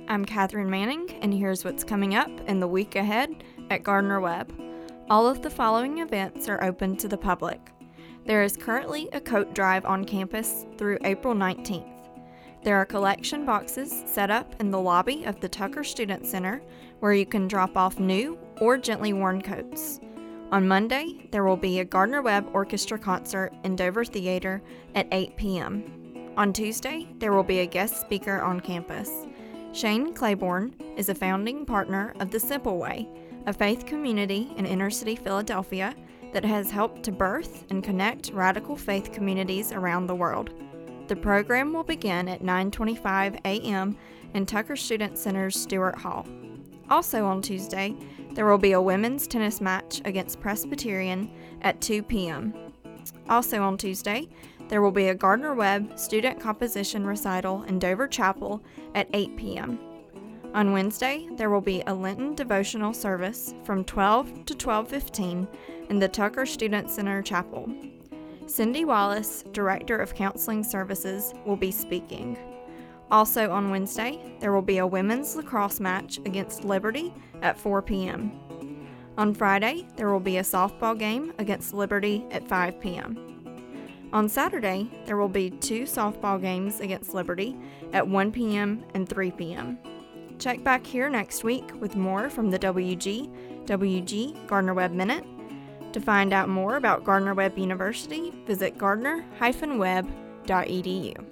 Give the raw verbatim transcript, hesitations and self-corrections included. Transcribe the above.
I'm Catherine Manning, and here's what's coming up in the week ahead at Gardner-Webb. All of the following events are open to the public. There is currently a coat drive on campus through April nineteenth. There are collection boxes set up in the lobby of the Tucker Student Center where you can drop off new or gently worn coats. On Monday, there will be a Gardner-Webb Orchestra concert in Dover Theater at eight p.m. On Tuesday, there will be a guest speaker on campus. Shane Claiborne is a founding partner of The Simple Way, a faith community in inner-city Philadelphia that has helped to birth and connect radical faith communities around the world. The program will begin at nine twenty-five a.m. in Tucker Student Center's Stewart Hall. Also on Tuesday, there will be a women's tennis match against Presbyterian at two p.m. Also on Tuesday, there will be a Gardner-Webb student composition recital in Dover Chapel at eight p.m. On Wednesday, there will be a Lenten devotional service from twelve to twelve fifteen in the Tucker Student Center Chapel. Cindy Wallace, Director of Counseling Services, will be speaking. Also on Wednesday, there will be a women's lacrosse match against Liberty at four p.m. On Friday, there will be a softball game against Liberty at five p.m. On Saturday, there will be two softball games against Liberty at one p.m. and three p.m. Check back here next week with more from the W G W G Gardner-Webb Minute. To find out more about Gardner-Webb University, visit gardner dash webb dot e d u.